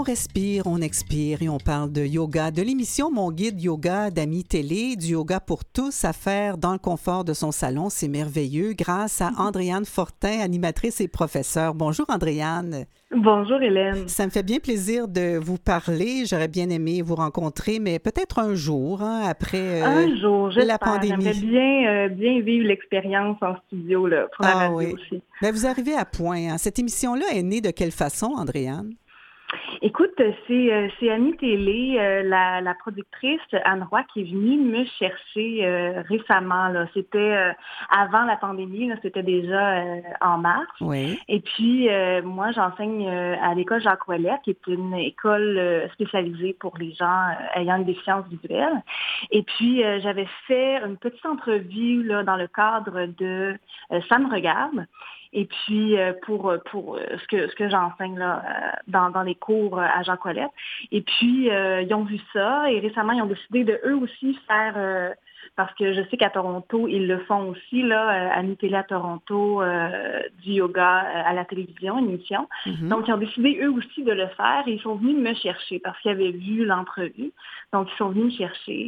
respire, on expire et on parle de yoga, de l'émission Mon Guide Yoga d'Ami Télé, du yoga pour tous à faire dans le confort de son salon. C'est merveilleux grâce à Andréane Fortin, animatrice et professeure. Bonjour Andréane. Bonjour Hélène. Ça me fait bien plaisir de vous parler. J'aurais bien aimé vous rencontrer, mais peut-être un jour, après un jour, la pandémie. J'aimerais bien vivre l'expérience en studio là, pour la radio aussi. Mais vous arrivez à point. Hein. Cette émission-là est née de quelle façon, Andréane? Écoute, c'est Ami Télé, la productrice Anne Roy qui est venue me chercher récemment. Là. C'était avant la pandémie, là, c'était déjà en mars. Oui. Et puis, moi, j'enseigne à l'école Jacques Ouellet, qui est une école spécialisée pour les gens ayant une déficience visuelle. Et puis, j'avais fait une petite entrevue là, dans le cadre de Ça me regarde. Et puis, pour ce que j'enseigne là, dans les cours à Jean Colette. Et puis, ils ont vu ça et récemment, ils ont décidé de eux aussi faire, parce que je sais qu'à Toronto, ils le font aussi, là, à Télé à Toronto, du yoga à la télévision, une émission. Mm-hmm. Donc, ils ont décidé eux aussi de le faire et ils sont venus me chercher parce qu'ils avaient vu l'entrevue. Donc, ils sont venus me chercher.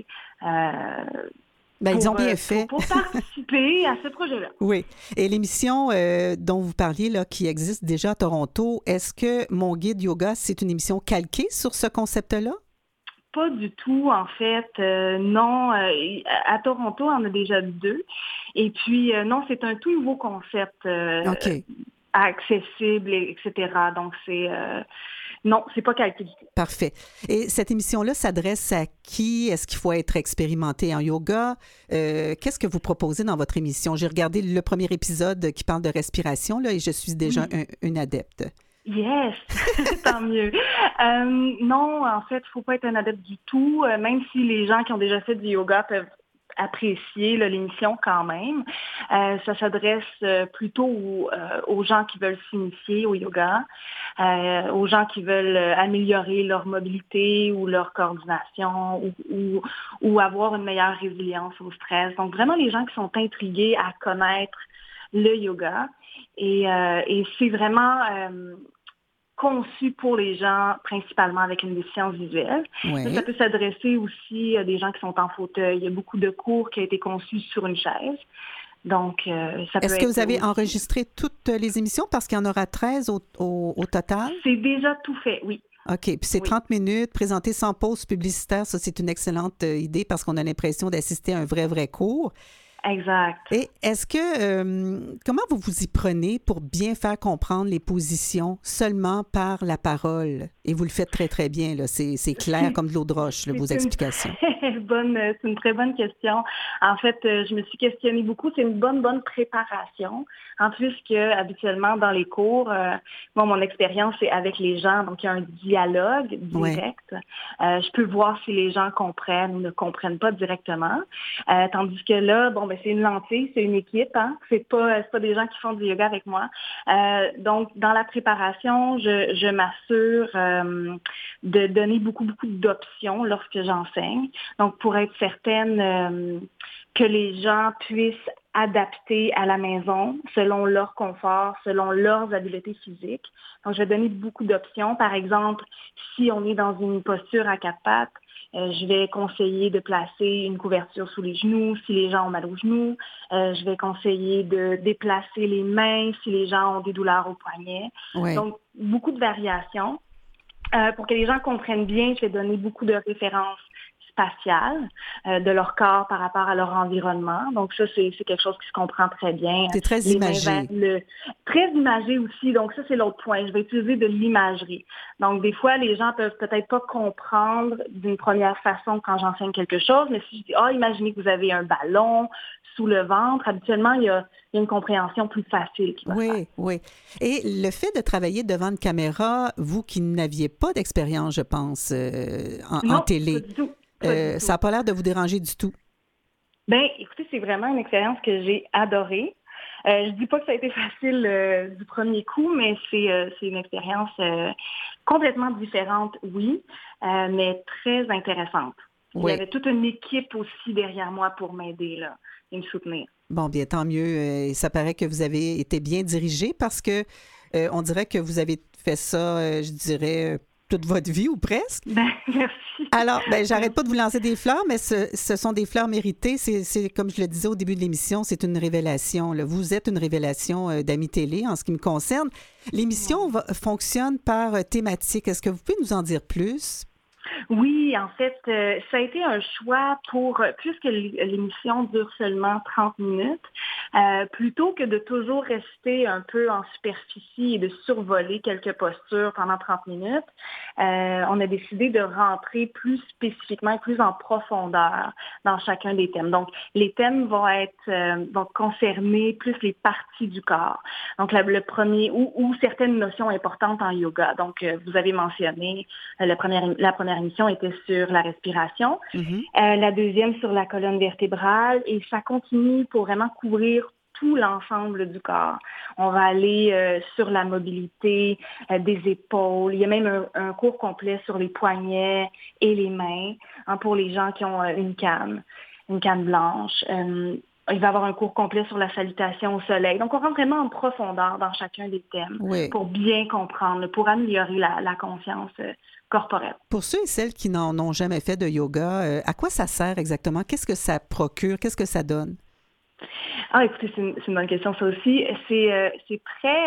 Ils ont bien fait. Pour participer à ce projet-là. Oui. Et l'émission dont vous parliez, là, qui existe déjà à Toronto, est-ce que Mon Guide Yoga, c'est une émission calquée sur ce concept-là? Pas du tout, en fait. Non. À Toronto, on en a déjà 2. Et puis, non, c'est un tout nouveau concept accessible, etc. Donc, c'est... Non, c'est pas calculé. Parfait. Et cette émission-là s'adresse à qui? Est-ce qu'il faut être expérimenté en yoga? Qu'est-ce que vous proposez dans votre émission? J'ai regardé le premier épisode qui parle de respiration là, et je suis déjà une adepte. Yes, tant mieux. Non, en fait, il ne faut pas être un adepte du tout, même si les gens qui ont déjà fait du yoga peuvent apprécier là, l'émission quand même. Ça s'adresse plutôt aux gens qui veulent s'initier au yoga, aux gens qui veulent améliorer leur mobilité ou leur coordination ou avoir une meilleure résilience au stress. Donc vraiment les gens qui sont intrigués à connaître le yoga et c'est vraiment... conçu pour les gens principalement avec une déficience visuelle. Oui. Ça peut s'adresser aussi à des gens qui sont en fauteuil. Il y a beaucoup de cours qui ont été conçus sur une chaise. Donc, ça peut Est-ce que vous avez enregistré toutes les émissions? Parce qu'il y en aura 13 au total? C'est déjà tout fait, oui. OK. Puis c'est 30 minutes, présenté sans pause publicitaire. Ça, c'est une excellente idée parce qu'on a l'impression d'assister à un vrai cours. Exact. Et est-ce que, comment vous vous y prenez pour bien faire comprendre les positions seulement par la parole? Et vous le faites très, très bien, là. C'est clair comme de l'eau de roche, là, vos explications. C'est une très bonne question. En fait, je me suis questionnée beaucoup. C'est une bonne préparation. En plus que, habituellement, dans les cours, mon expérience, c'est avec les gens. Donc, il y a un dialogue direct. Ouais. Je peux voir si les gens comprennent ou ne comprennent pas directement. Tandis que là, c'est une lentille, c'est une équipe. Hein? C'est pas des gens qui font du yoga avec moi. Donc, dans la préparation, je m'assure de donner beaucoup d'options lorsque j'enseigne. Donc, pour être certaine que les gens puissent adapter à la maison selon leur confort, selon leurs habiletés physiques. Donc, je vais donner beaucoup d'options. Par exemple, si on est dans une posture à 4 pattes, je vais conseiller de placer une couverture sous les genoux si les gens ont mal aux genoux. Je vais conseiller de déplacer les mains si les gens ont des douleurs au poignet. Oui. Donc, beaucoup de variations. Pour que les gens comprennent bien, je vais donner beaucoup de références spatiales de leur corps par rapport à leur environnement. Donc ça, c'est quelque chose qui se comprend très bien. C'est très imagé. Très imagé aussi. Donc ça, c'est l'autre point. Je vais utiliser de l'imagerie. Donc des fois, les gens peuvent peut-être pas comprendre d'une première façon quand j'enseigne quelque chose, mais si je dis, imaginez que vous avez un ballon sous le ventre, habituellement, il y a une compréhension plus facile qui va se faire. Oui. Et le fait de travailler devant une caméra, vous qui n'aviez pas d'expérience, je pense, en télé, pas du tout. Ça n'a pas l'air de vous déranger du tout. Bien, écoutez, c'est vraiment une expérience que j'ai adorée. Je dis pas que ça a été facile du premier coup, mais c'est une expérience complètement différente, oui, mais très intéressante. Oui. Il y avait toute une équipe aussi derrière moi pour m'aider là, et me soutenir. Bon, bien, tant mieux. Ça paraît que vous avez été bien dirigé parce que on dirait que vous avez fait ça, je dirais, toute votre vie ou presque. Merci. Alors, j'arrête pas de vous lancer des fleurs, mais ce sont des fleurs méritées. C'est comme je le disais au début de l'émission, c'est une révélation. Là. Vous êtes une révélation d'Amis Télé en ce qui me concerne. L'émission fonctionne par thématique. Est-ce que vous pouvez nous en dire plus? Oui, en fait, ça a été un choix puisque l'émission dure seulement 30 minutes, plutôt que de toujours rester un peu en superficie et de survoler quelques postures pendant 30 minutes, on a décidé de rentrer plus spécifiquement et plus en profondeur dans chacun des thèmes. Donc, les thèmes vont concerner plus les parties du corps. Donc, le premier, ou certaines notions importantes en yoga. Donc, vous avez mentionné la première émission était sur la respiration, la deuxième sur la colonne vertébrale, et ça continue pour vraiment couvrir tout l'ensemble du corps. On va aller sur la mobilité des épaules. Il y a même un cours complet sur les poignets et les mains pour les gens qui ont une canne blanche. Il va y avoir un cours complet sur la salutation au soleil. Donc, on rentre vraiment en profondeur dans chacun des thèmes pour bien comprendre, pour améliorer la conscience corporelle. Pour ceux et celles qui n'en ont jamais fait de yoga, à quoi ça sert exactement? Qu'est-ce que ça procure? Qu'est-ce que ça donne? Ah, écoutez, c'est une bonne question, ça aussi. C'est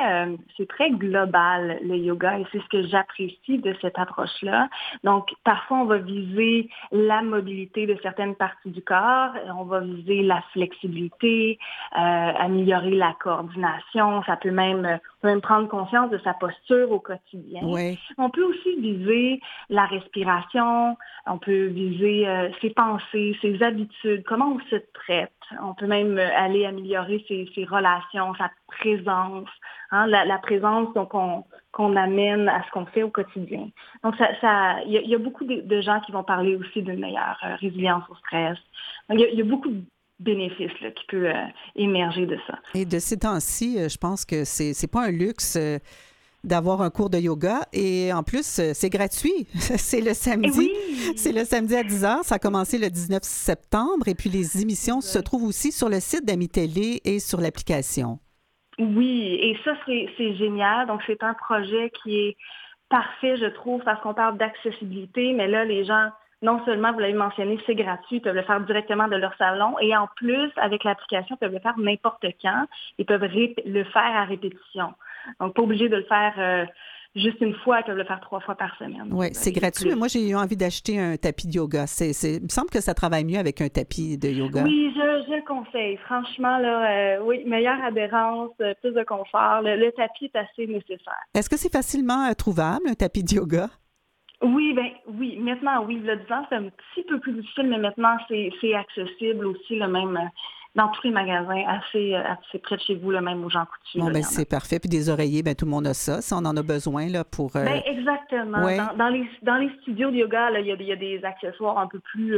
très global, le yoga, et c'est ce que j'apprécie de cette approche-là. Donc, parfois, on va viser la mobilité de certaines parties du corps, on va viser la flexibilité, améliorer la coordination, on peut même prendre conscience de sa posture au quotidien. Oui. On peut aussi viser la respiration, on peut viser ses pensées, ses habitudes, comment on se traite. On peut même aller améliorer ses relations, sa présence, la présence donc, qu'on amène à ce qu'on fait au quotidien. Donc, il y a beaucoup de gens qui vont parler aussi d'une meilleure résilience au stress. Donc, il y a beaucoup de bénéfices là, qui peuvent émerger de ça. Et de ces temps-ci, je pense que c'est pas un luxe d'avoir un cours de yoga. Et en plus, c'est gratuit. C'est le samedi. Oui. C'est le samedi à 10h. Ça a commencé le 19 septembre. Et puis, les émissions se trouvent aussi sur le site d'Amis Télé et sur l'application. Oui, et ça, c'est génial. Donc, c'est un projet qui est parfait, je trouve, parce qu'on parle d'accessibilité. Mais là, les gens, non seulement, vous l'avez mentionné, c'est gratuit, ils peuvent le faire directement de leur salon. Et en plus, avec l'application, ils peuvent le faire n'importe quand. Ils peuvent le faire à répétition. Donc, pas obligé de le faire juste une fois, ils peuvent le faire 3 fois par semaine. Oui, c'est gratuit, mais moi, j'ai eu envie d'acheter un tapis de yoga. Il me semble que ça travaille mieux avec un tapis de yoga. Oui, je le conseille. Franchement, là, oui, meilleure adhérence, plus de confort. Le tapis est assez nécessaire. Est-ce que c'est facilement trouvable, un tapis de yoga? Oui, oui. Maintenant, oui. Le 10 ans, c'est un petit peu plus difficile, mais maintenant, c'est accessible aussi, le même dans tous les magasins, assez près de chez vous, le même aux Jean Coutu. Bon, c'est parfait. Puis des oreillers, tout le monde a ça. Ça, on en a besoin là, pour... exactement. Ouais. Dans les studios de yoga, là, il y a des accessoires un peu plus,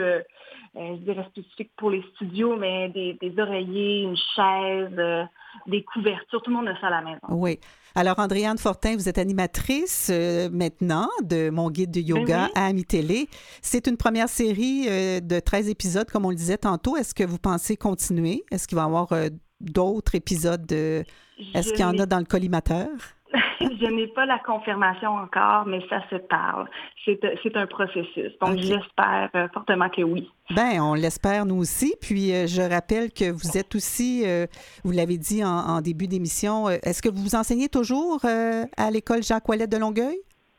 je dirais, spécifiques pour les studios, mais des oreillers, une chaise, des couvertures. Tout le monde a ça à la maison. Oui. Alors, Andréane Fortin, vous êtes animatrice maintenant de Mon guide de yoga à Amis Télé. C'est une première série de 13 épisodes, comme on le disait tantôt. Est-ce que vous pensez continuer? Est-ce qu'il va y avoir d'autres épisodes? Est-ce qu'il y en a dans le collimateur? Je n'ai pas la confirmation encore, mais ça se parle. C'est un processus. Donc, j'espère fortement que oui. On l'espère nous aussi. Puis, je rappelle que vous êtes aussi, vous l'avez dit en début d'émission, est-ce que vous enseignez toujours à l'école Jacques Ouellet de Longueuil?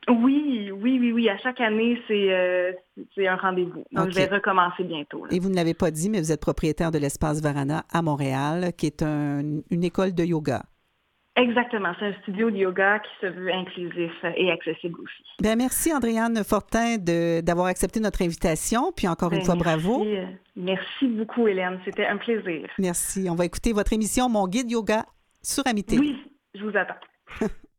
Oui. À chaque année, c'est un rendez-vous. Donc, je vais recommencer bientôt. Là. Et vous ne l'avez pas dit, mais vous êtes propriétaire de l'Espace Varana à Montréal, qui est une école de yoga. Exactement. C'est un studio de yoga qui se veut inclusif et accessible aussi. Merci, Andréane Fortin, d'avoir accepté notre invitation. Puis encore une fois, bravo. Merci beaucoup, Hélène. C'était un plaisir. Merci. On va écouter votre émission Mon guide yoga sur Amis Télé. Oui, je vous attends.